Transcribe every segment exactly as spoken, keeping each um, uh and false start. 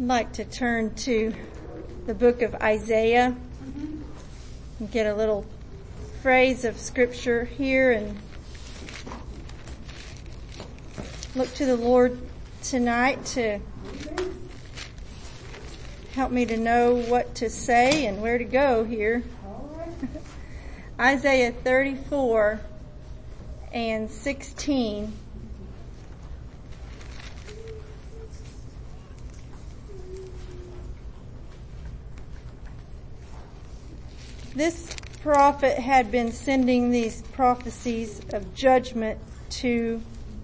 I'd like to turn to the book of Isaiah and get a little phrase of scripture here and look to the Lord tonight to help me to know what to say and where to go here. Isaiah thirty-four and sixteen. This prophet had been sending these prophecies of judgment to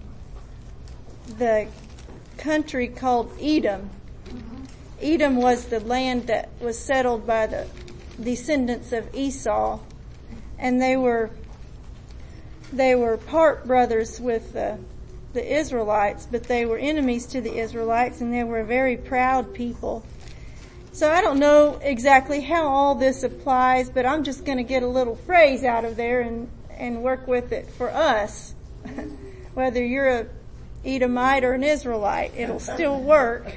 the country called Edom. Edom was the land that was settled by the descendants of Esau, and they were they were part brothers with the, the Israelites, but they were enemies to the Israelites, and they were a very proud people. So I don't know exactly how all this applies, but I'm just going to get a little phrase out of there and, and work with it for us. Whether you're a Edomite or an Israelite, it'll still work.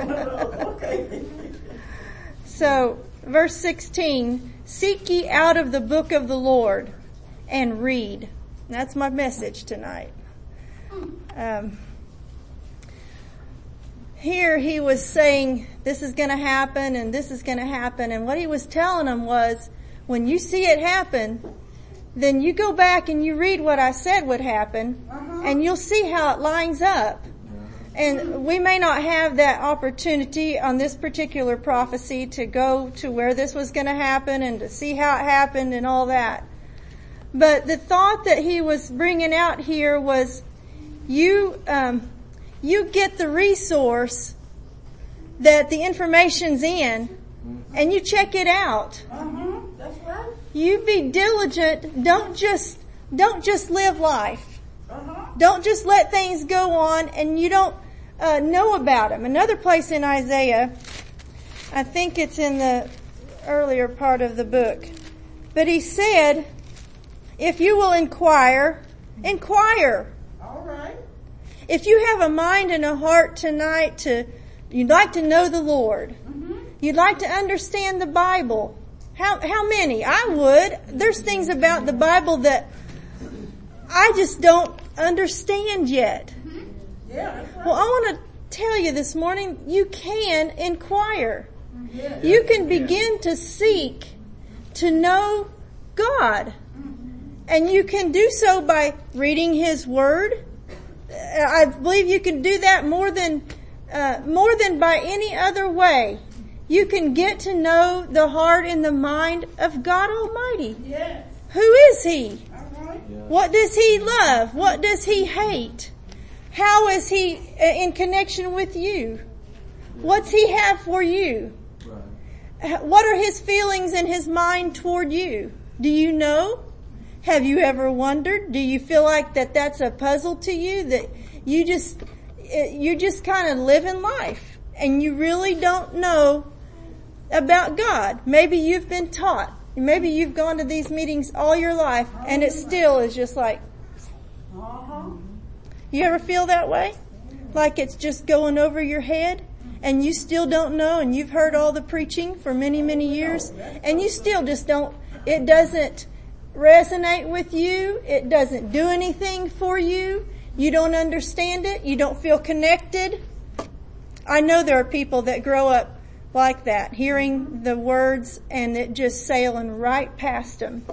So, verse sixteen, seek ye out of the book of the Lord and read. That's my message tonight. Um, here he was saying this is going to happen and this is going to happen, and what he was telling them was, when you see it happen, then you go back and you read what I said would happen, uh-huh. and you'll see how it lines up. And we may not have that opportunity on this particular prophecy to go to where this was going to happen and to see how it happened and all that. But the thought that he was bringing out here was, you, um, you get the resource that the information's in and you check it out. Uh-huh. That's right. You be diligent. Don't just, don't just live life. Uh-huh. Don't just let things go on and you don't uh, know about them. Another place in Isaiah, I think it's in the earlier part of the book, but he said, if you will inquire, inquire. All right. If you have a mind and a heart tonight to, you'd like to know the Lord, Mm-hmm. you'd like to understand the Bible. How, how many? I would. There's things about the Bible that I just don't understand yet. Yeah, that's right. Well, I want to tell you this morning, you can inquire. Yeah. You can begin to seek to know God. And you can do so by reading His Word. I believe you can do that more than, uh, more than by any other way. You can get to know the heart and the mind of God Almighty. Yes. Who is He? All right. What does He love? What does He hate? How is He in connection with you? What's He have for you? What are His feelings and His mind toward you? Do you know? Have you ever wondered? Do you feel like that that's a puzzle to you? That you just, you just kind of live in life and you really don't know about God? Maybe you've been taught. Maybe you've gone to these meetings all your life and it still is just like, Uh-huh. you ever feel that way? Like it's just going over your head and you still don't know, and you've heard all the preaching for many, many years and you still just don't, it doesn't resonate with you. It doesn't do anything for you. You don't understand it. You don't feel connected. I know there are people that grow up like that, hearing the words and it just sailing right past them.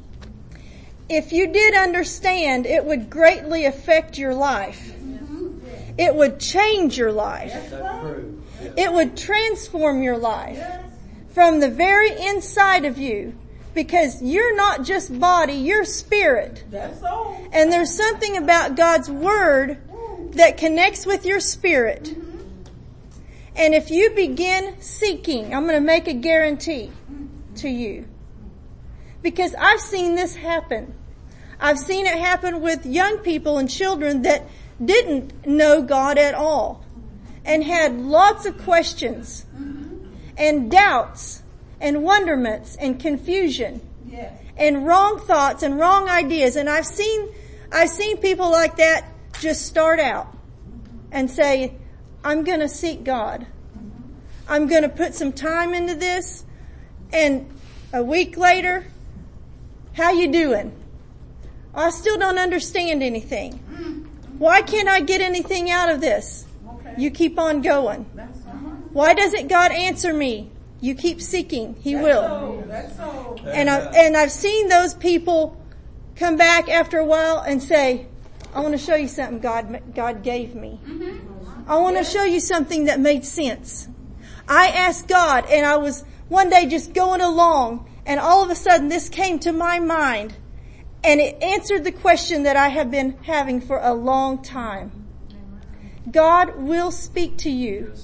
If you did understand, it would greatly affect your life. It would change your life. It would transform your life from the very inside of you. Because you're not just body, you're spirit. That's all. And there's something about God's Word that connects with your spirit. Mm-hmm. And if you begin seeking, I'm going to make a guarantee to you. Because I've seen this happen. I've seen it happen with young people and children that didn't know God at all. And had lots of questions. Mm-hmm. And doubts. And wonderments and confusion Yes. and wrong thoughts and wrong ideas. And I've seen, I've seen people like that just start out and say, I'm going to seek God. I'm going to put some time into this. And a week later, how you doing? I still don't understand anything. Why can't I get anything out of this? Okay. You keep on going. That's uh-huh. Why doesn't God answer me? You keep seeking. He That's will. So, that's so. And I and I've seen those people come back after a while and say, I want to show you something God God gave me. Mm-hmm. I want to show you something that made sense. I asked God, and I was one day just going along, and all of a sudden this came to my mind, and it answered the question that I have been having for a long time. God will speak to you,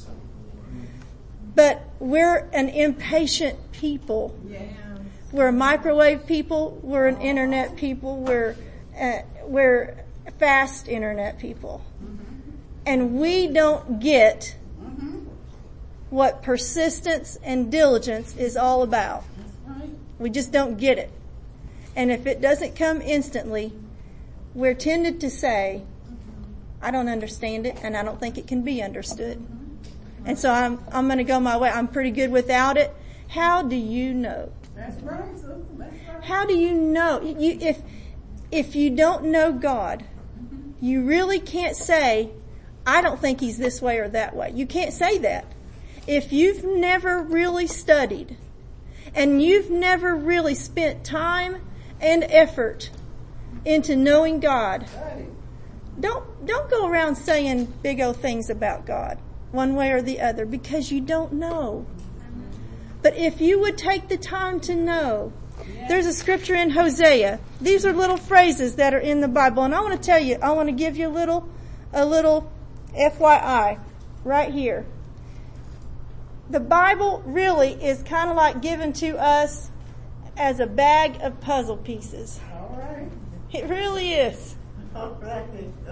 but we're an impatient people. Yeah. We're a microwave people. We're an internet people. We're uh, we're fast internet people, mm-hmm. and we don't get mm-hmm. what persistence and diligence is all about. That's right. We just don't get it. And if it doesn't come instantly, we're tended to say, I don't understand it, and I don't think it can be understood. And so I'm, I'm going to go my way. I'm pretty good without it. How do you know? That's right, sister. That's right. How do you know? You, if, if you don't know God, you really can't say, I don't think he's this way or that way. You can't say that. If you've never really studied and you've never really spent time and effort into knowing God, don't, don't go around saying big old things about God one way or the other because you don't know. But if you would take the time to know, there's a scripture in Hosea. These are little phrases that are in the Bible. And I want to tell you, I want to give you a little, a little F Y I right here. The Bible really is kind of like given to us as a bag of puzzle pieces. All right. It really is. All right.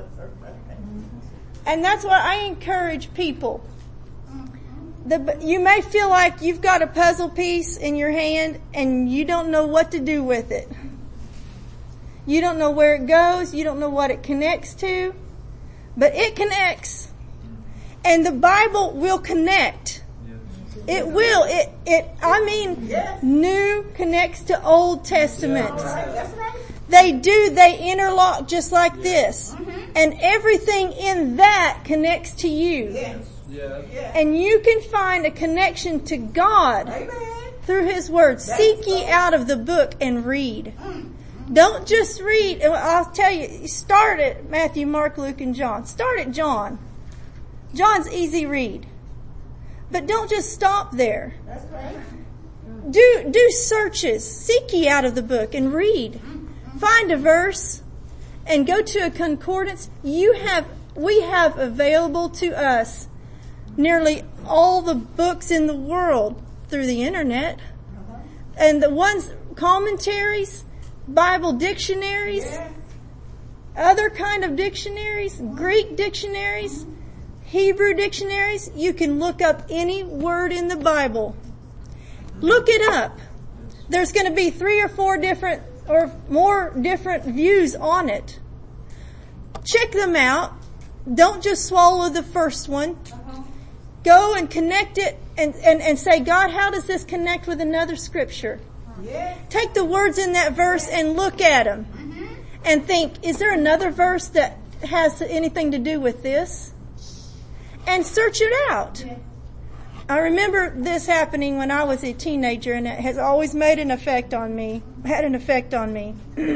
And that's why I encourage people. The, you may feel like you've got a puzzle piece in your hand and you don't know what to do with it. You don't know where it goes. You don't know what it connects to. But it connects. And the Bible will connect. It will. It, it, I mean, New connects to Old Testament. That's right. They do. They interlock just like this. And everything in that connects to you. Yes. Yeah. Yeah. And you can find a connection to God Amen. through His Word. Seek ye out of the book and read. Don't just read. I'll tell you, start at Matthew, Mark, Luke, and John. Start at John. John's easy read. But don't just stop there. That's right. Do, do searches. Seek ye out of the book and read. Find a verse and go to a concordance. You have, we have available to us nearly all the books in the world through the internet. And the ones, commentaries, Bible dictionaries, Yeah. other kind of dictionaries, Greek dictionaries, Hebrew dictionaries. You can look up any word in the Bible. Look it up. There's going to be three or four different or more different views on it. Check them out. Don't just swallow the first one. Go and connect it and, and, and say, God, how does this connect with another scripture? Yeah. Take the words in that verse and look at them and think, is there another verse that has anything to do with this? And search it out. I remember this happening when I was a teenager, and it has always made an effect on me, had an effect on me.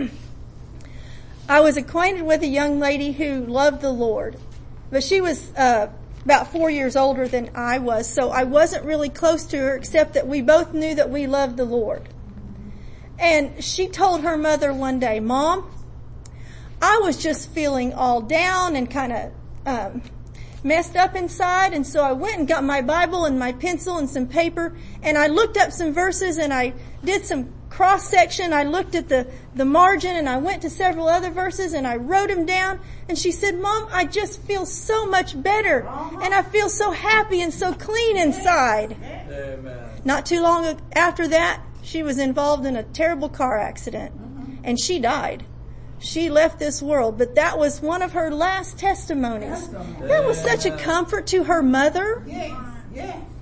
I was acquainted with a young lady who loved the Lord, but she was uh about four years older than I was, so I wasn't really close to her, except that we both knew that we loved the Lord. And she told her mother one day, Mom, I was just feeling all down and kind of um messed up inside, and so I went and got my Bible and my pencil and some paper, and I looked up some verses and I did some cross section. I looked at the, the margin and I went to several other verses and I wrote them down. And she said, Mom, I just feel so much better and I feel so happy and so clean inside. Amen. Not too long after that, she was involved in a terrible car accident and she died. She left this world, but that was one of her last testimonies. That was such a comfort to her mother. Yeah. Yeah.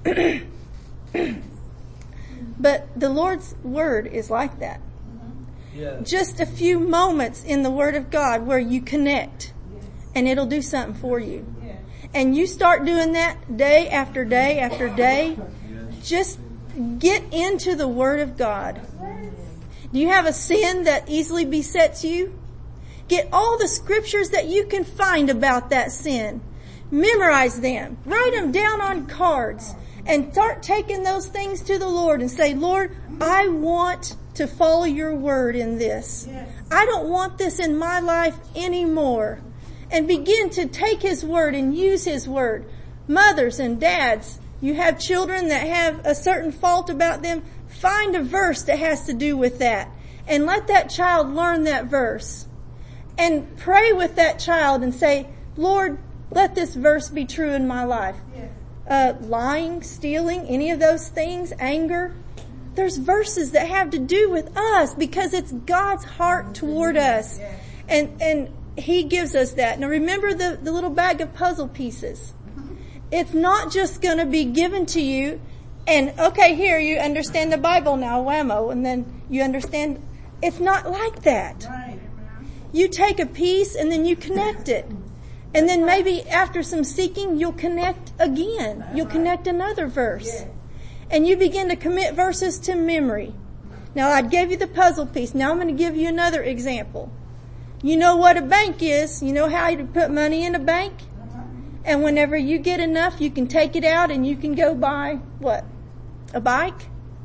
But the Lord's Word is like that. Yes. Just a few moments in the Word of God where you connect, and it'll do something for you. And you start doing that day after day after day. Just get into the Word of God. Do you have a sin that easily besets you? Get all the scriptures that you can find about that sin. Memorize them. Write them down on cards. And start taking those things to the Lord and say, Lord, I want to follow your word in this. I don't want this in my life anymore. And begin to take his word and use his word. Mothers and dads, you have children that have a certain fault about them. Find a verse that has to do with that. And let that child learn that verse. And pray with that child and say, Lord, let this verse be true in my life. Uh, lying, stealing, any of those things, anger. There's verses that have to do with us because it's God's heart toward us. And, and he gives us that. Now remember the, the little bag of puzzle pieces. It's not just going to be given to you and, okay, here, you understand the Bible now, whammo, and then you understand. It's not like that. You take a piece and then you connect it. And then maybe after some seeking, you'll connect again. You'll connect another verse. And you begin to commit verses to memory. Now, I gave you the puzzle piece. Now I'm going to give you another example. You know what a bank is. You know how you put money in a bank? And whenever you get enough, you can take it out and you can go buy, what? A bike?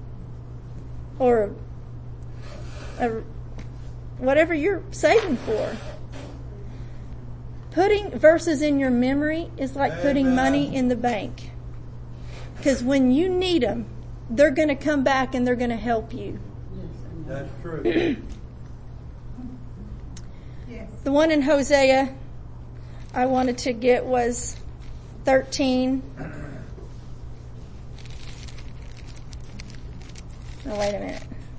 Or a, whatever you're saving for. Putting verses in your memory is like putting Amen. money in the bank. Because when you need them, they're going to come back and they're going to help you. That's true. The one in Hosea I wanted to get was thirteen. Oh, wait a minute.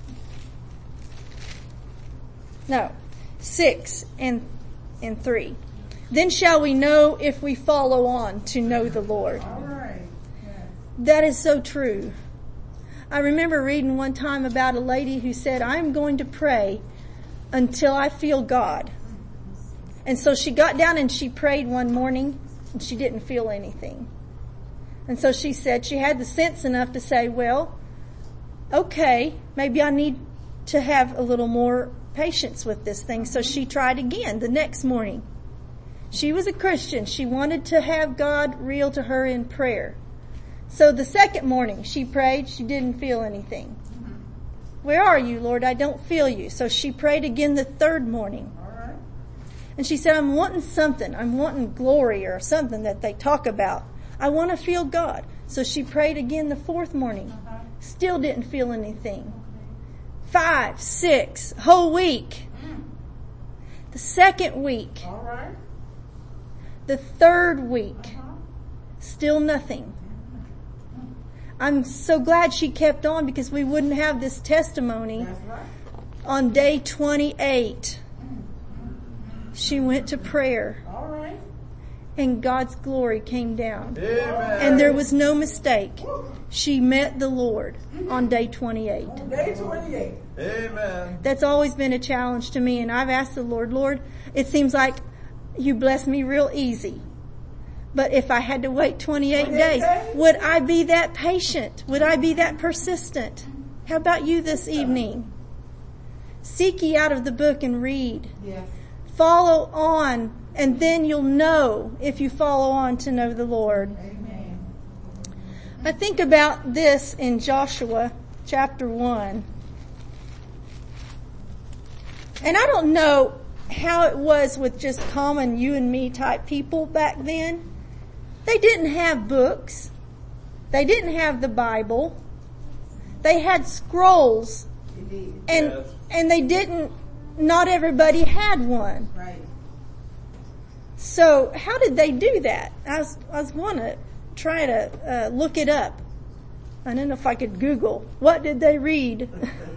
No, six and, and three. Then shall we know if we follow on to know the Lord. All right. Yeah. That is so true. I remember reading one time about a lady who said, I'm going to pray until I feel God. And so she got down and she prayed one morning and she didn't feel anything. And so she said she had the sense enough to say, well, okay, maybe I need to have a little more patience with this thing. So she tried again the next morning. She was a Christian. She wanted to have God real to her in prayer. So the second morning she prayed. She didn't feel anything. Where are you, Lord? I don't feel you. So she prayed again the third morning. And she said, I'm wanting something. I'm wanting glory or something that they talk about. I want to feel God. So she prayed again the fourth morning. Still didn't feel anything. Five, six, whole week. The second week. All right. The third week. Still nothing. I'm so glad she kept on because we wouldn't have this testimony. That's right. On day twenty-eight. She went to prayer. All right. And God's glory came down. Amen. And there was no mistake. She met the Lord on day twenty-eight. On day twenty-eight. Amen. That's always been a challenge to me. And I've asked the Lord, Lord, it seems like you bless me real easy. But if I had to wait twenty-eight days, would I be that patient? Would I be that persistent? How about you this evening? Seek ye out of the book and read. Yes. Follow on, and then you'll know if you follow on to know the Lord. Amen. I think about this in Joshua chapter one. And I don't know how it was with just common you and me type people back then. They didn't have books. They didn't have the Bible. They had scrolls. Indeed. And, Yes. and they didn't, not everybody had one. Right. So how did they do that? I was, I was going to try to uh, look it up. I don't know if I could Google. What did they read?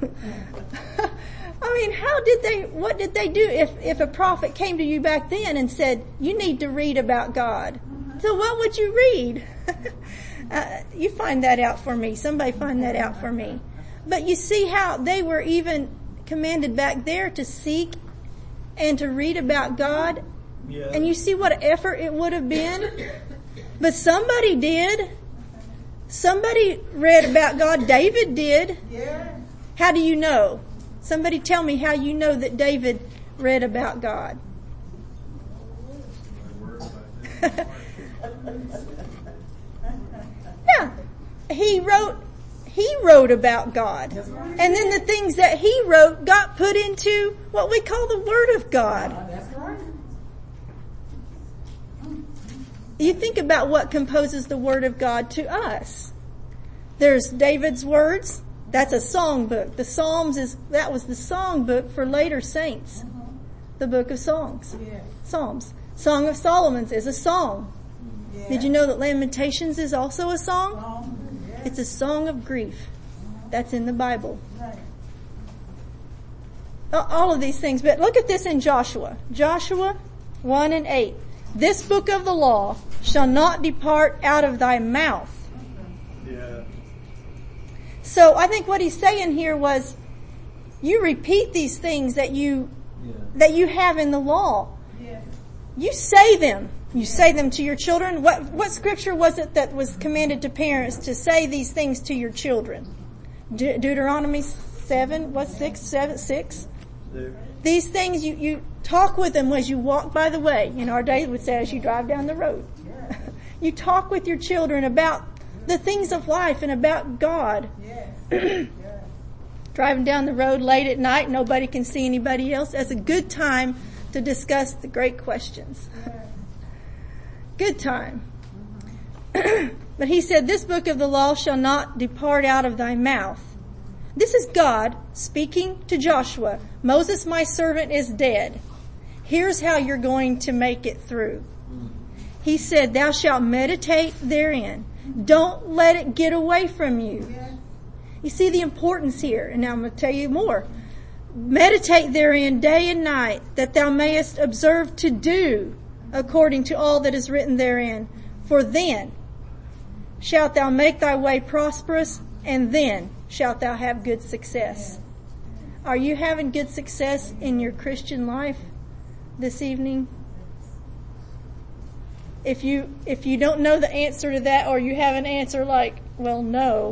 I mean, how did they, what did they do if, if a prophet came to you back then and said, you need to read about God? So what would you read? Uh, you find that out for me. Somebody find that out for me. But you see how they were even commanded back there to seek and to read about God. Yes. And you see what effort it would have been. But somebody did. Somebody read about God. David did. Yeah. How do you know? Somebody tell me how you know that David read about God. Yeah. He wrote, he wrote about God. And then the things that he wrote got put into what we call the Word of God. That's right. You think about what composes the Word of God to us. There's David's words. That's a song book. The Psalms is, that was the song book for later saints. The book of songs. Yeah. Psalms. Song of Solomon's is a song. Yeah. Did you know that Lamentations is also a song? Um, yeah. It's a song of grief. That's in the Bible. Right. All of these things. But look at this in Joshua. Joshua one and eight. This book of the law shall not depart out of thy mouth. Yeah. So I think what he's saying here was, you repeat these things that you, Yeah. that you have in the law. Yeah. You say them. You say them to your children. What, what scripture was it that was commanded to parents to say these things to your children? De- Deuteronomy seven, what, six, seven, six? Six. These things you, you talk with them as you walk by the way. In our day would say as you drive down the road. You talk with your children about the things of life and about God. Yeah. Driving down the road late at night, nobody can see anybody else. That's a good time to discuss the great questions. Good time. But he said, this book of the law shall not depart out of thy mouth. This is God speaking to Joshua. Moses, my servant, is dead. Here's how you're going to make it through. He said, thou shalt meditate therein. Don't let it get away from you. You see the importance here. And now I'm going to tell you more. Meditate therein day and night, that thou mayest observe to do according to all that is written therein. For then shalt thou make thy way prosperous, and then shalt thou have good success. Are you having good success in your Christian life this evening? If you, if you don't know the answer to that, or you have an answer like, well, no,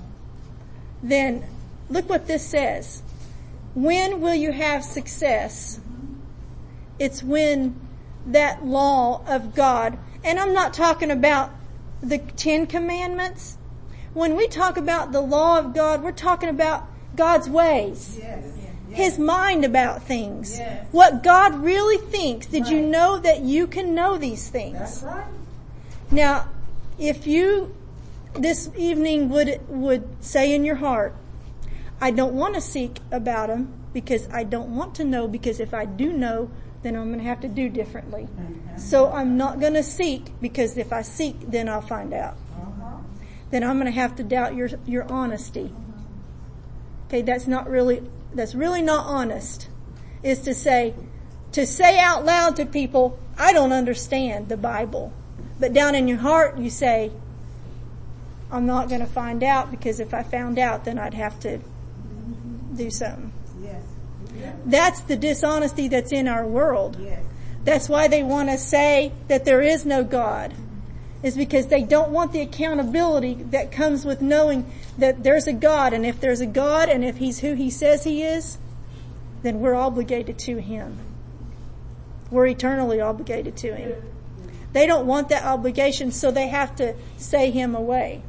then look what this says. When will you have success? It's when that law of God, and I'm not talking about the Ten Commandments. When we talk about the law of God, we're talking about God's ways. Yes. His mind about things. Yes. What God really thinks. Did you Right. know that you can know these things? That's right. Now, if you this evening would would say in your heart, I don't want to seek about him because I don't want to know, because if I do know, then I'm going to have to do differently. So I'm not going to seek, because if I seek, then I'll find out. Uh-huh. Then I'm going to have to doubt your your honesty. Okay, that's not really that's really not honest. Is to say to say out loud to people, I don't understand the Bible. But down in your heart you say, I'm not going to find out, because if I found out, then I'd have to do something. Yes. That's the dishonesty that's in our world. Yes. That's why they want to say that there is no God, is because they don't want the accountability that comes with knowing that there's a God, and if there's a God, and if he's who he says he is, then we're obligated to him. We're eternally obligated to him. They don't want that obligation, so they have to say him away.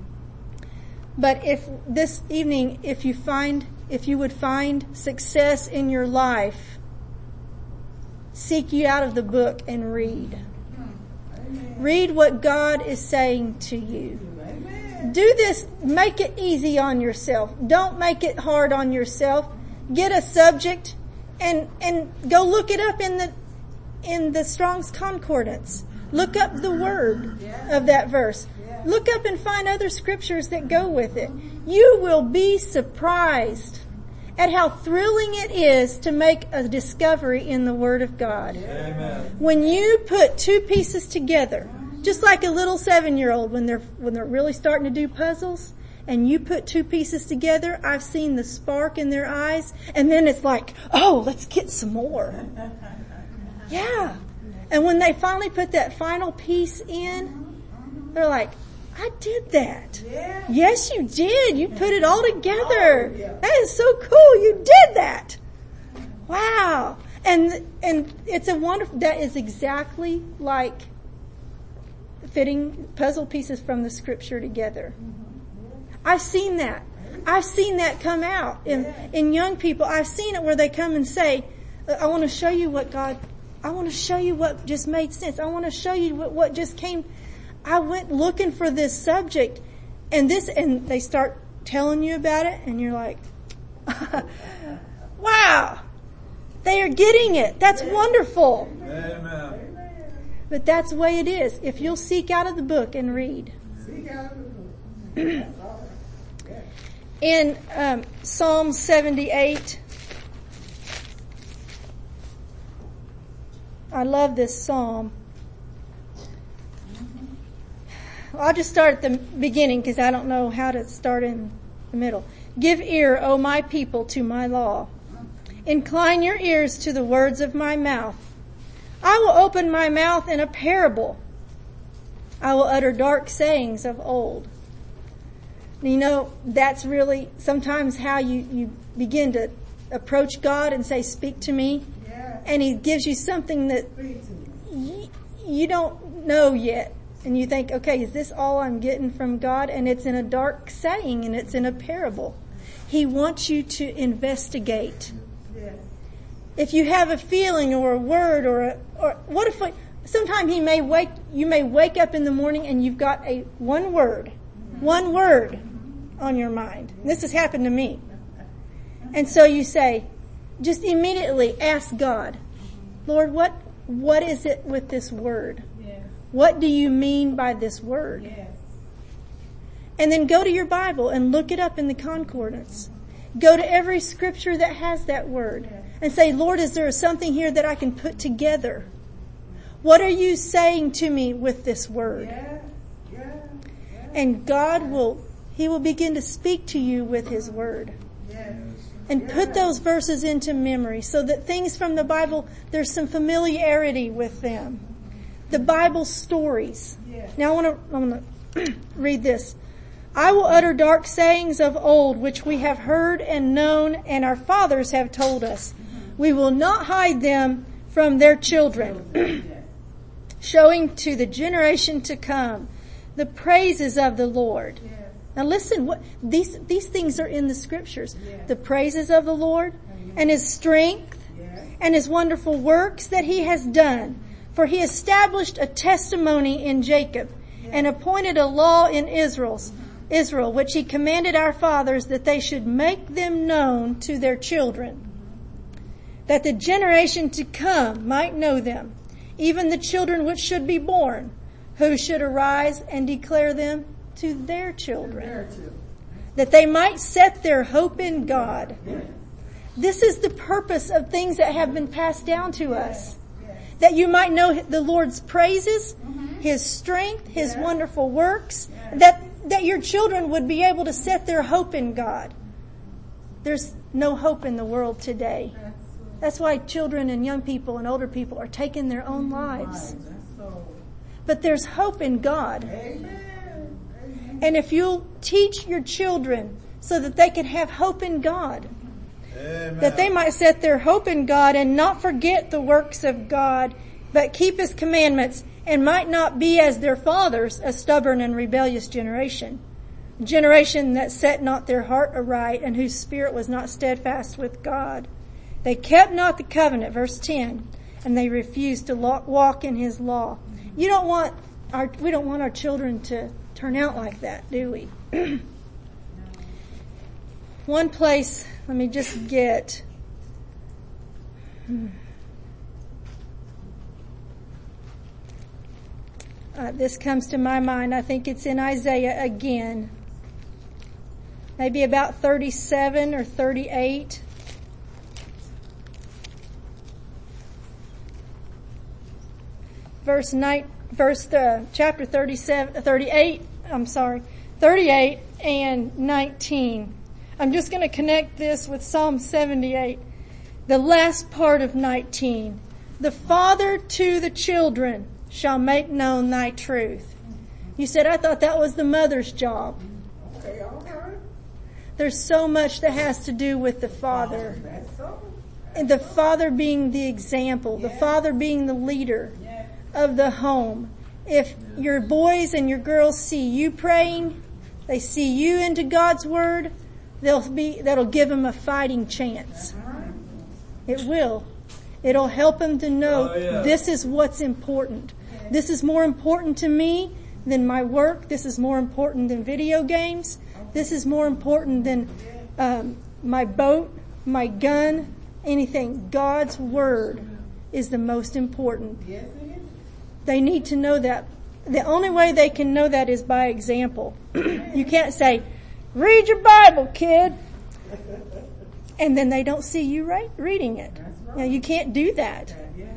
But if this evening, if you find, if you would find success in your life, seek ye out of the book and read. Read what God is saying to you. Do this, make it easy on yourself. Don't make it hard on yourself. Get a subject and, and go look it up in the, in the Strong's Concordance. Look up the word of that verse. Look up and find other scriptures that go with it. You will be surprised at how thrilling it is to make a discovery in the Word of God. Amen. When you put two pieces together, Just like a little seven-year-old when they're, when they're really starting to do puzzles and you put two pieces together, I've seen the spark in their eyes and then it's like, oh, let's get some more. Yeah. And when they finally put that final piece in, they're like, I did that. Yeah. Yes, you did. You put it all together. Oh, yeah. That is so cool. You did that. Wow. And, and it's a wonderful, that is exactly like fitting puzzle pieces from the scripture together. I've seen that. I've seen that come out in, in young people. I've seen it where they come and say, I want to show you what God, I want to show you what just made sense. I want to show you what, what just came. I went looking for this subject and this, and they start telling you about it and you're like, wow, they are getting it. That's wonderful. Amen. But that's the way it is. If you'll seek out of the book and read. Seek out of the book. In um, Psalm seventy-eight, I love this psalm. I'll just start at the beginning because I don't know how to start in the middle. Give ear, O my people, to my law. Incline your ears to the words of my mouth. I will open my mouth in a parable. I will utter dark sayings of old. You know, that's really sometimes how you, you begin to approach God and say, speak to me. Yeah. And He gives you something that Speak to me. y- you don't know yet. And you think, okay, is this all I'm getting from God? And it's in a dark saying and it's in a parable. He wants you to investigate. Yes. If you have a feeling or a word or a, or what if, sometimes he may wake, you may wake up in the morning and you've got a one word, one word on your mind. This has happened to me. And so you say, just immediately ask God, Lord, what, what is it with this word? Yes. What do you mean by this word? Yes. And then go to your Bible and look it up in the concordance. Go to every scripture that has that word and say, Lord, is there something here that I can put together? What are you saying to me with this word? Yeah. Yeah. Yeah. And God will, He will begin to speak to you with His word. Yes. And put those verses into memory so that things from the Bible, there's some familiarity with them. The Bible stories. Yes. Now I want to, I want to read this. I will utter dark sayings of old, which we have heard and known, and our fathers have told us. We will not hide them from their children, showing to the generation to come the praises of the Lord. Yes. Now listen, what, these, these things are in the scriptures. Yes. The praises of the Lord and His strength Yes. and His wonderful works that He has done. For He established a testimony in Jacob and appointed a law in Israel's, Israel, which He commanded our fathers that they should make them known to their children, that the generation to come might know them, even the children which should be born, who should arise and declare them to their children, There too. that they might set their hope in God. This is the purpose of things that have been passed down to us. That you might know the Lord's praises, His strength, His wonderful works, that, that your children would be able to set their hope in God. There's no hope in the world today. That's why children and young people and older people are taking their own lives. That's so. But there's hope in God. Amen. Amen. And if you'll teach your children so that they can have hope in God, Amen. that they might set their hope in God and not forget the works of God, but keep His commandments and might not be as their fathers, a stubborn and rebellious generation, a generation that set not their heart aright and whose spirit was not steadfast with God. They kept not the covenant, verse ten, and they refused to walk in His law. You don't want our, we don't want our children to turn out like that, do we? One place, let me just get, uh, this comes to my mind. I think it's in Isaiah again. Maybe about thirty-seven or thirty-eight. Verse nine, verse, uh, chapter thirty-seven, thirty-eight, I'm sorry, thirty-eight and nineteen. I'm just going to connect this with Psalm seventy-eight. The last part of nineteen. The father to the children shall make known thy truth. You said, I thought that was the mother's job. Okay, all right. There's so much that has to do with the father. That's so. And the father being the example, the father being the leader of the home. If your boys and your girls see you praying, they see you into God's word, they'll be, that'll give them a fighting chance. It will. It'll help them to know Oh, yeah. this is what's important. This is more important to me than my work. This is more important than video games. This is more important than um, my boat, my gun, anything. God's word is the most important. Yes, it is. They need to know that. The only way they can know that is by example. You can't say, read your Bible, kid. And then they don't see you right, reading it. Now, you can't do that.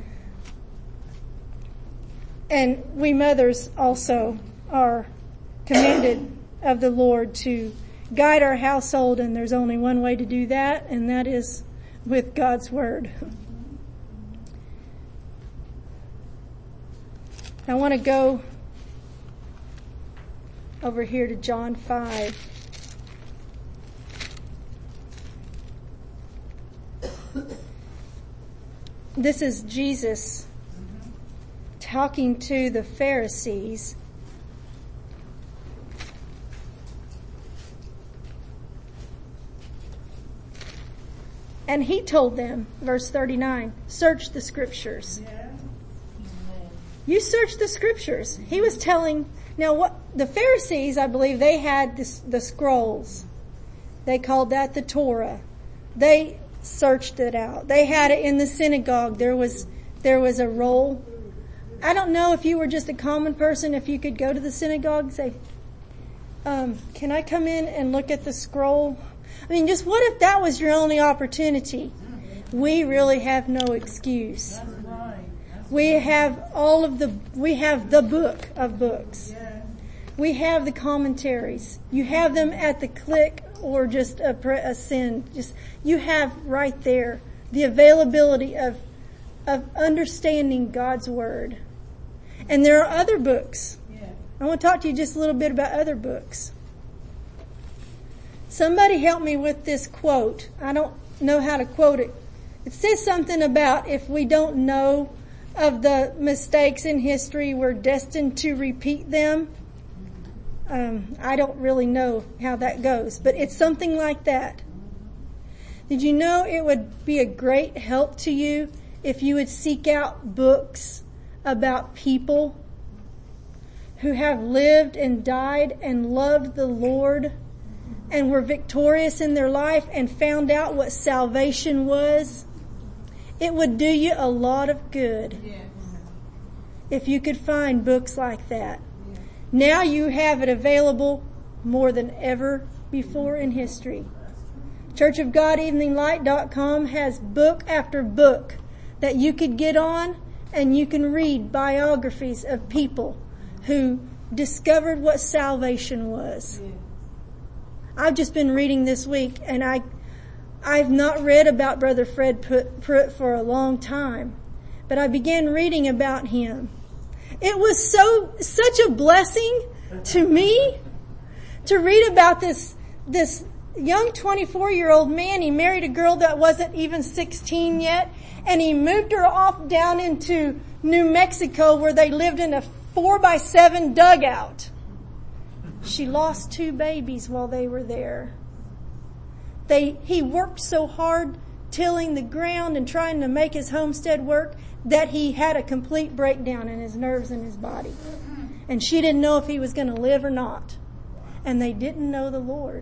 And we mothers also are commanded of the Lord to guide our household, and there's only one way to do that, and that is with God's word. I want to go over here to John five. This is Jesus talking to the Pharisees. And he told them, verse thirty-nine, search the scriptures. You search the scriptures. He was telling, now what, the Pharisees, I believe they had this, the scrolls. They called that the Torah. They searched it out. They had it in the synagogue. There was, there was a roll. I don't know if you were just a common person, if you could go to the synagogue and say, um, can I come in and look at the scroll? I mean, just what if that was your only opportunity? We really have no excuse. We have all of the, we have the book of books. We have the commentaries. You have them at the click or just a, a send. Just, you have right there the availability of, of understanding God's word. And there are other books. I want to talk to you just a little bit about other books. Somebody help me with this quote. I don't know how to quote it. It says something about if we don't know of the mistakes in history, we're destined to repeat them. Um, I don't really know how that goes, but it's something like that. Did you know it would be a great help to you if you would seek out books about people who have lived and died and loved the Lord and were victorious in their life and found out what salvation was? It would do you a lot of good if you could find books like that. Now you have it available more than ever before in history. Church of God Evening Light dot com has book after book that you could get on, and you can read biographies of people who discovered what salvation was. I've just been reading this week, and I, I've not read about Brother Fred Pruitt for a long time, but I began reading about him. It was so, such a blessing to me to read about this, this young twenty-four year old man. He married a girl that wasn't even sixteen yet, and he moved her off down into New Mexico where they lived in a four by seven dugout. She lost two babies while they were there. They, he worked so hard tilling the ground and trying to make his homestead work that he had a complete breakdown in his nerves and his body. And she didn't know if he was going to live or not. And they didn't know the Lord.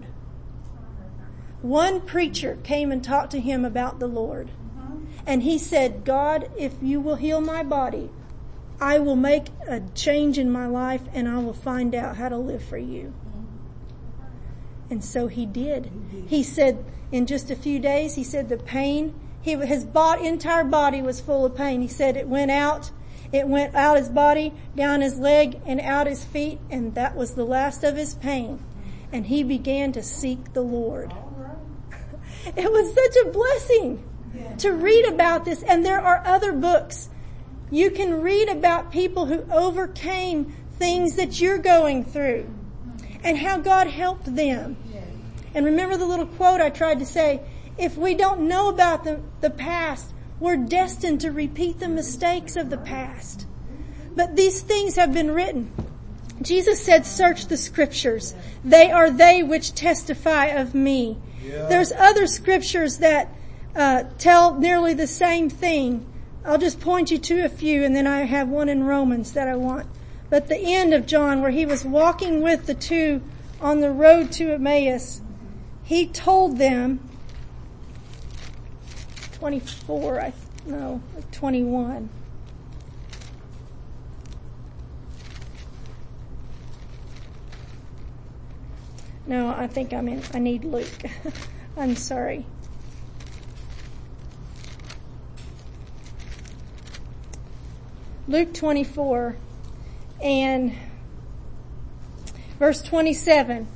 One preacher came and talked to him about the Lord. And he said, God, if you will heal my body, I will make a change in my life and I will find out how to live for you. And so he did. He said in just a few days, he said the pain, he, his body, entire body was full of pain. He said it went out It went out his body, down his leg, and out his feet, and that was the last of his pain. And he began to seek the Lord. It was such a blessing to read about this. And there are other books. You can read about people who overcame things that you're going through and how God helped them. And remember the little quote I tried to say, if we don't know about the, the past, we're destined to repeat the mistakes of the past. But these things have been written. Jesus said, search the scriptures. They are they which testify of me. Yeah. There's other scriptures that uh, tell nearly the same thing. I'll just point you to a few, and then I have one in Romans that I want. But the end of John, where he was walking with the two on the road to Emmaus, he told them, twenty-four, I no, twenty-one. No, I think I'm in, I need Luke. I'm sorry. Luke twenty-four and verse twenty-seven.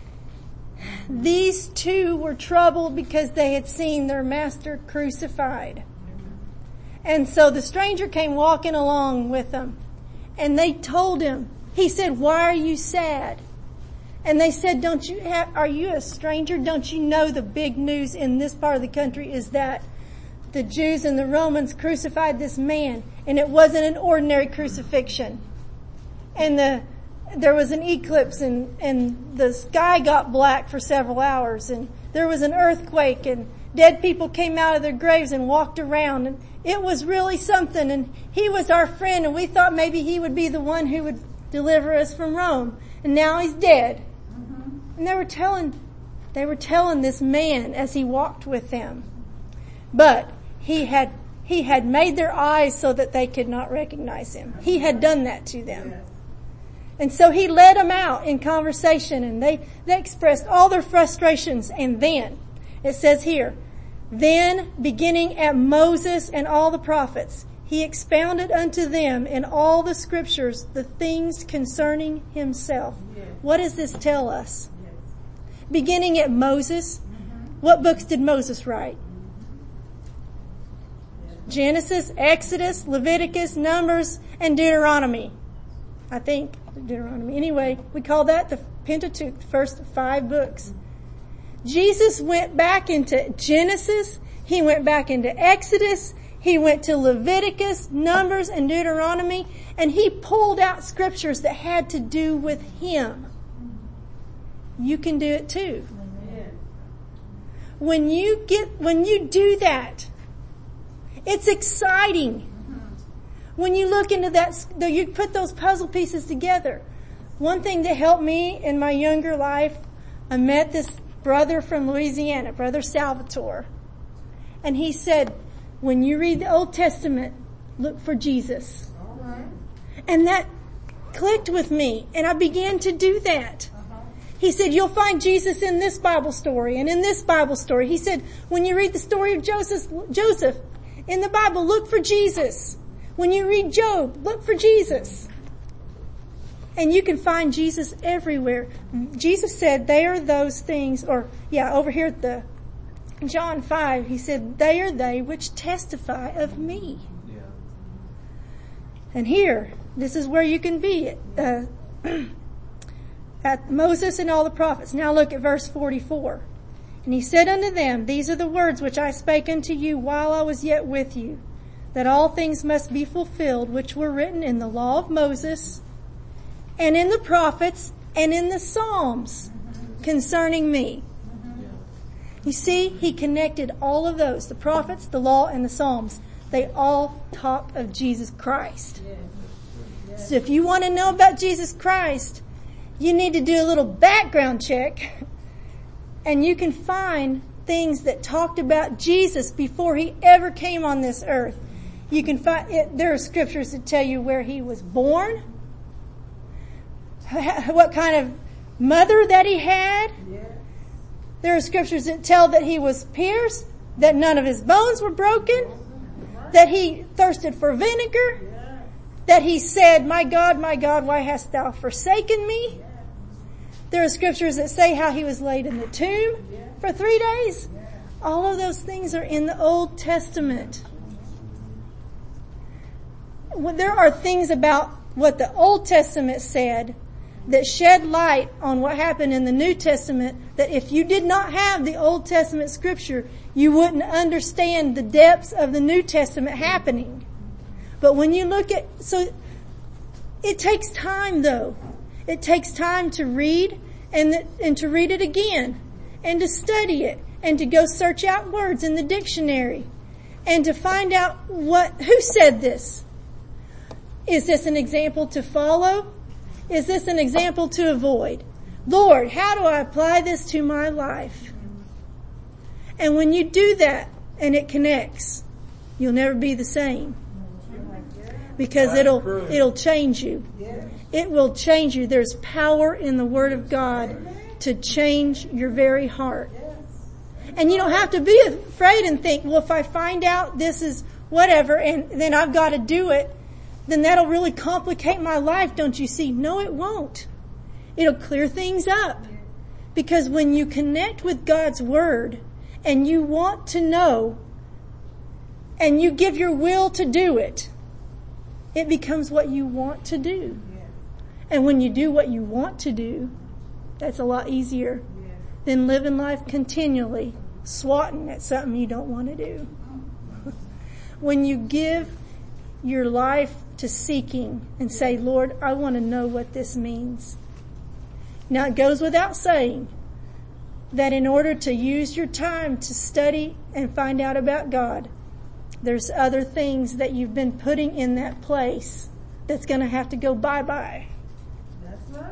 These two were troubled because they had seen their master crucified. And so the stranger came walking along with them, and they told him, he said, why are you sad? And they said, don't you have, are you a stranger? Don't you know the big news in this part of the country is that the Jews and the Romans crucified this man, and it wasn't an ordinary crucifixion. And the, there was an eclipse, and, and the sky got black for several hours, and there was an earthquake, and dead people came out of their graves and walked around, and it was really something. And he was our friend, and we thought maybe he would be the one who would deliver us from Rome. And now he's dead. Mm-hmm. And they were telling, they were telling this man as he walked with them. But he had, he had made their eyes so that they could not recognize him. He had done that to them. Yes. And so he led them out in conversation, and they, they expressed all their frustrations. And then, it says here, then beginning at Moses and all the prophets, he expounded unto them in all the scriptures the things concerning himself. Yes. What does this tell us? Yes. Beginning at Moses, mm-hmm. What books did Moses write? Mm-hmm. Genesis, Exodus, Leviticus, Numbers, and Deuteronomy. I think Deuteronomy. Anyway, we call that the Pentateuch, the first five books. Jesus went back into Genesis. He went back into Exodus. He went to Leviticus, Numbers, and Deuteronomy, and he pulled out scriptures that had to do with him. You can do it too. When you get, when you do that, it's exciting. When you look into that, you put those puzzle pieces together. One thing that helped me in my younger life, I met this brother from Louisiana, Brother Salvatore. And he said, when you read the Old Testament, look for Jesus. All right. And that clicked with me, and I began to do that. Uh-huh. He said, you'll find Jesus in this Bible story and in this Bible story. He said, when you read the story of Joseph, Joseph in the Bible, look for Jesus. When you read Job, look for Jesus. And you can find Jesus everywhere. Jesus said, they are those things, or yeah, over here at the John five, he said, they are they which testify of me. Yeah. And here, this is where you can be uh, at Moses and all the prophets. Now look at verse forty-four. And he said unto them, these are the words which I spake unto you while I was yet with you, that all things must be fulfilled which were written in the law of Moses and in the prophets and in the Psalms concerning me. You see, he connected all of those, the prophets, the law, and the Psalms. They all talk of Jesus Christ. Yes. Yes. So if you want to know about Jesus Christ, you need to do a little background check, and you can find things that talked about Jesus before he ever came on this earth. You can find it, there are scriptures that tell you where he was born, what kind of mother that he had. Yes. There are scriptures that tell that he was pierced, that none of his bones were broken, that he thirsted for vinegar, that he said, my God, my God, why hast thou forsaken me? There are scriptures that say how he was laid in the tomb for three days. All of those things are in the Old Testament. Well, there are things about what the Old Testament said that shed light on what happened in the New Testament, that if you did not have the Old Testament scripture, you wouldn't understand the depths of the New Testament happening. But when you look at, so it takes time though. It takes time to read and, the, and to read it again and to study it and to go search out words in the dictionary and to find out what, who said this? Is this an example to follow? Is this an example to avoid? Lord, how do I apply this to my life? And when you do that and it connects, you'll never be the same. Because it'll, it'll change you. It will change you. There's power in the Word of God to change your very heart. And you don't have to be afraid and think, well, if I find out this is whatever and then I've got to do it, then that'll really complicate my life, don't you see? No, it won't. It'll clear things up. Because when you connect with God's Word and you want to know and you give your will to do it, it becomes what you want to do. And when you do what you want to do, that's a lot easier than living life continually swatting at something you don't want to do. When you give your life to seeking and say, Lord, I want to know what this means. Now it goes without saying that in order to use your time to study and find out about God, there's other things that you've been putting in that place that's going to have to go bye-bye. That's right.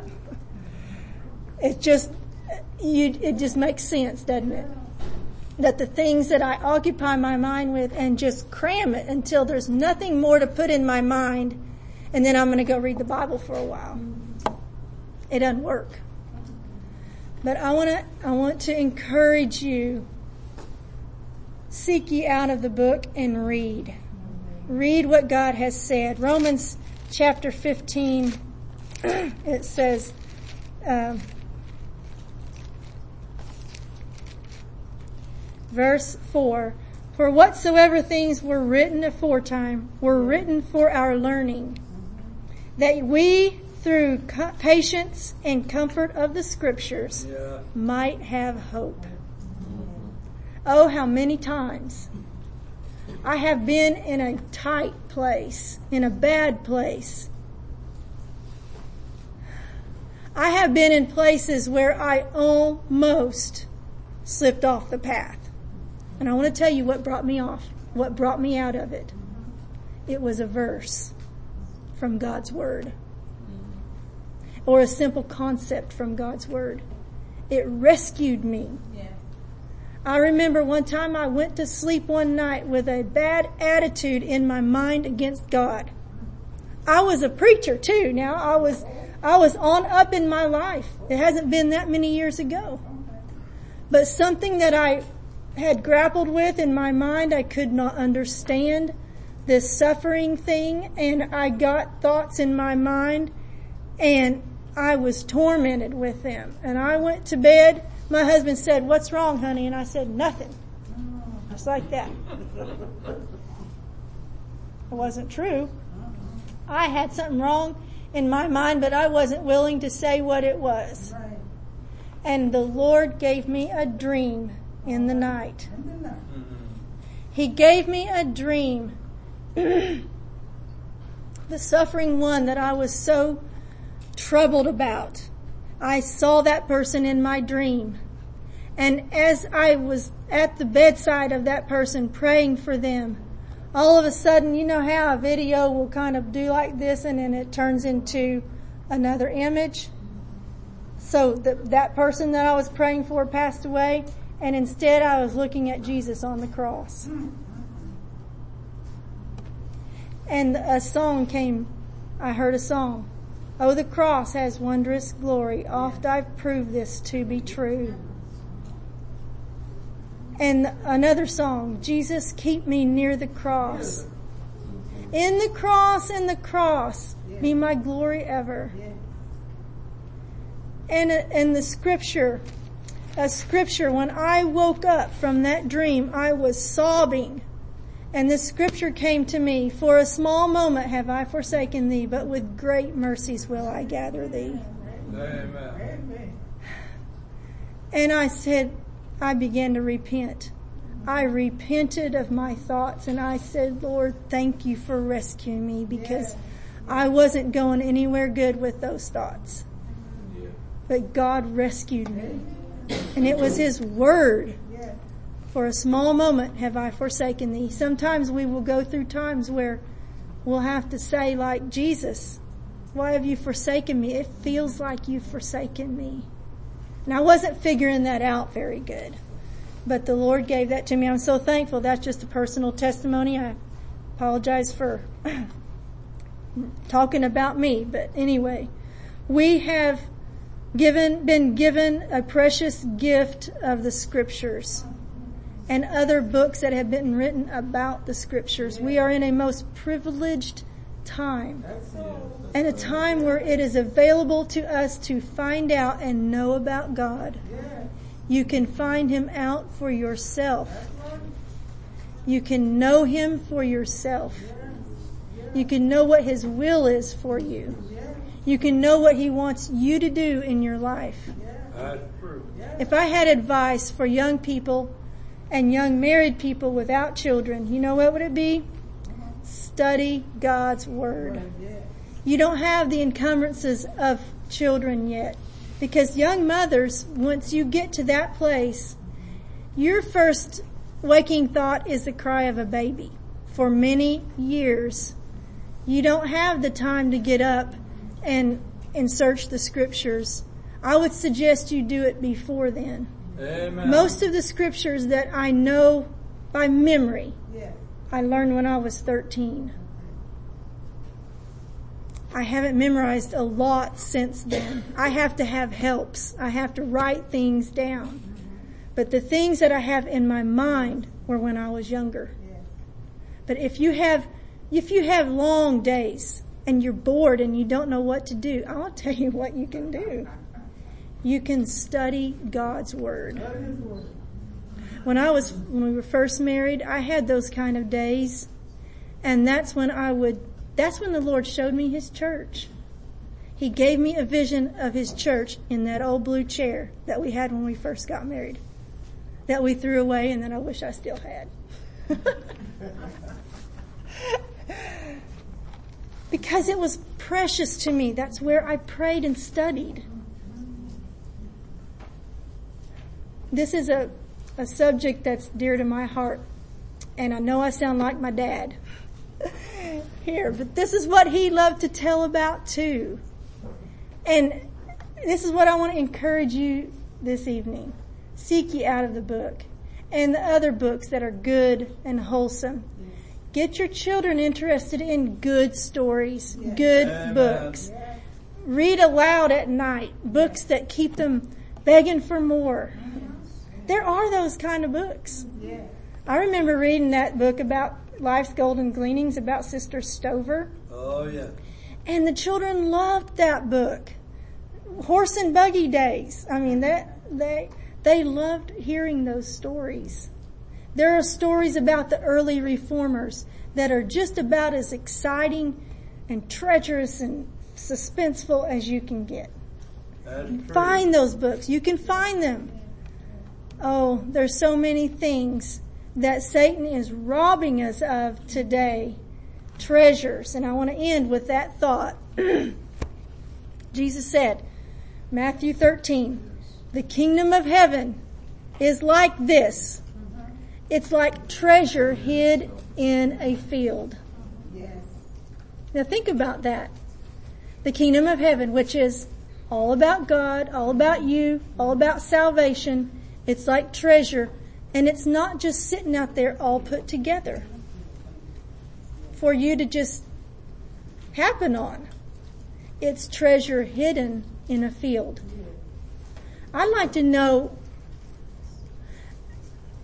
It just, you, it just makes sense, doesn't it? That the things that I occupy my mind with and just cram it until there's nothing more to put in my mind, and then I'm going to go read the Bible for a while. It doesn't work. But I want to, I want to encourage you, seek ye out of the book and read. Read what God has said. Romans chapter fifteen, it says, um, verse four, for whatsoever things were written aforetime were written for our learning, that we through co- patience and comfort of the scriptures yeah. might have hope. Oh, how many times I have been in a tight place, in a bad place. I have been in places where I almost slipped off the path. And I want to tell you what brought me off, what brought me out of it. It was a verse from God's Word. Or a simple concept from God's Word. It rescued me. Yeah. I remember one time I went to sleep one night with a bad attitude in my mind against God. I was a preacher too. Now I was, I was on up in my life. It hasn't been that many years ago. But something that I had grappled with in my mind, I could not understand this suffering thing, and I got thoughts in my mind, and I was tormented with them. And I went to bed. My husband said, "What's wrong, honey?" And I said, "Nothing." Just like that. It wasn't true. I had something wrong in my mind, but I wasn't willing to say what it was. And the Lord gave me a dream in the night. He gave me a dream. The suffering one that I was so troubled about. I saw that person in my dream. And as I was at the bedside of that person praying for them, all of a sudden, you know how a video will kind of do like this and then it turns into another image? So the, that person that I was praying for passed away, and instead I was looking at Jesus on the cross. And a song came, I heard a song. Oh, the cross has wondrous glory. Oft I've proved this to be true. And another song, Jesus, keep me near the cross. In the cross, in the cross, be my glory ever. And, and the scripture, a scripture, when I woke up from that dream, I was sobbing. And the scripture came to me, for a small moment have I forsaken thee, but with great mercies will I gather thee. Amen. And I said, I began to repent. I repented of my thoughts and I said, Lord, thank you for rescuing me, because I wasn't going anywhere good with those thoughts. But God rescued me. And it was His word. For a small moment have I forsaken thee. Sometimes we will go through times where we'll have to say, like Jesus, why have you forsaken me? It feels like you've forsaken me. And I wasn't figuring that out very good. But the Lord gave that to me. I'm so thankful. That's just a personal testimony. I apologize for talking about me. But anyway, we have given, been given a precious gift of the scriptures and other books that have been written about the scriptures. We are in a most privileged time, and a time where it is available to us to find out and know about God. You can find Him out for yourself. You can know Him for yourself. You can know what His will is for you. You can know what He wants you to do in your life. If I had advice for young people and young married people without children, you know what would it be? Study God's Word. You don't have the encumbrances of children yet. Because young mothers, once you get to that place, your first waking thought is the cry of a baby. For many years, you don't have the time to get up and, and search the scriptures. I would suggest you do it before then. Amen. Most of the scriptures that I know by memory, I learned when I was thirteen. I haven't memorized a lot since then. I have to have helps. I have to write things down. But the things that I have in my mind were when I was younger. But if you have, if you have long days and you're bored and you don't know what to do, I'll tell you what you can do. You can study God's Word. When I was, when we were first married, I had those kind of days. And that's when I would That's when the Lord showed me His church. He gave me a vision of His church in that old blue chair that we had when we first got married, that we threw away and that I wish I still had. Because it was precious to me. That's where I prayed and studied. This is a, a subject that's dear to my heart. And I know I sound like my dad here, but this is what he loved to tell about too. And this is what I want to encourage you this evening. Seek ye out of the book and the other books that are good and wholesome. Get your children interested in good stories, good Amen. books. Read aloud at night, books that keep them begging for more. There are those kind of books. I remember reading that book about Life's Golden Gleanings about Sister Stover. Oh, yeah. And the children loved that book. Horse and buggy days. I mean, that they they loved hearing those stories. There are stories about the early reformers that are just about as exciting and treacherous and suspenseful as you can get. Find those books. You can find them. Oh, there's so many things that Satan is robbing us of today. Treasures. And I want to end with that thought. Jesus said, Matthew thirteen, the kingdom of heaven is like this. It's like treasure hid in a field. Now think about that. The kingdom of heaven, which is all about God, all about you, all about salvation. It's like treasure. And it's not just sitting out there all put together for you to just happen on. It's treasure hidden in a field. I'd like to know,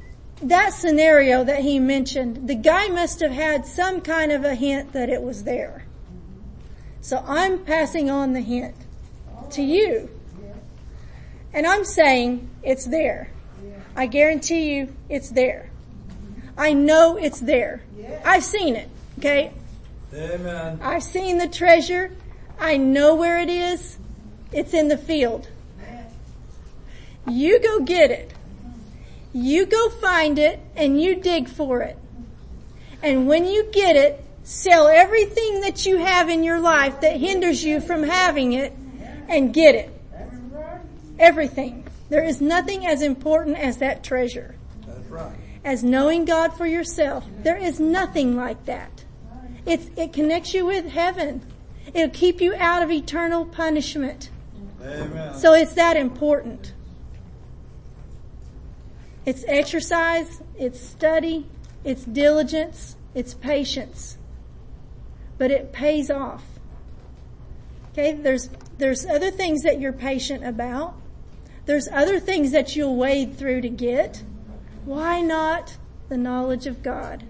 that scenario that he mentioned, the guy must have had some kind of a hint that it was there. So I'm passing on the hint to you. And I'm saying it's there. I guarantee you it's there. I know it's there. I've seen it. Okay? Amen. I've seen the treasure. I know where it is. It's in the field. You go get it. You go find it and you dig for it. And when you get it, sell everything that you have in your life that hinders you from having it and get it. Everything. There is nothing as important as that treasure. That's right. As knowing God for yourself. There is nothing like that. It's, it connects you with heaven. It'll keep you out of eternal punishment. Amen. So it's that important. It's exercise, it's study, it's diligence, it's patience. But it pays off. Okay, there's, there's other things that you're patient about. There's other things that you'll wade through to get. Why not the knowledge of God?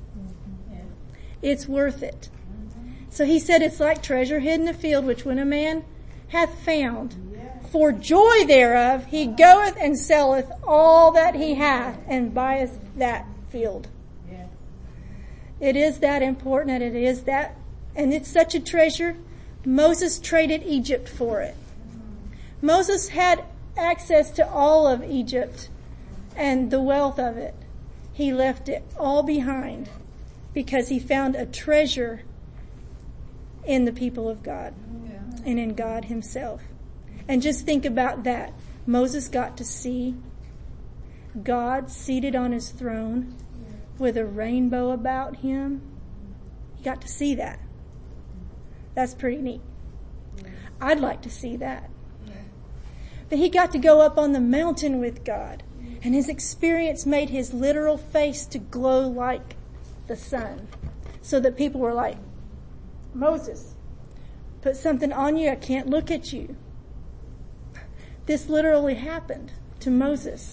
It's worth it. So he said it's like treasure hid in the field, which when a man hath found, for joy thereof, he goeth and selleth all that he hath and buyeth that field. It is that important, and it is that, and it's such a treasure. Moses traded Egypt for it. Moses had access to all of Egypt and the wealth of it. He left it all behind because he found a treasure in the people of God and in God himself. And just think about that. Moses got to see God seated on his throne with a rainbow about him. He got to see that. That's pretty neat. I'd like to see that. But he got to go up on the mountain with God. And his experience made his literal face to glow like the sun. So that people were like, Moses, put something on you, I can't look at you. This literally happened to Moses.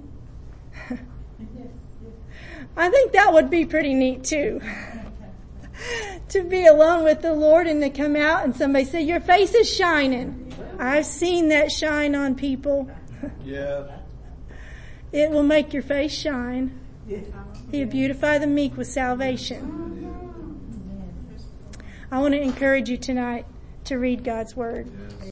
I think that would be pretty neat too. To be alone with the Lord and to come out and somebody say, your face is shining. I've seen that shine on people. Yeah. It will make your face shine. He'll beautify the meek with salvation. I want to encourage you tonight to read God's Word.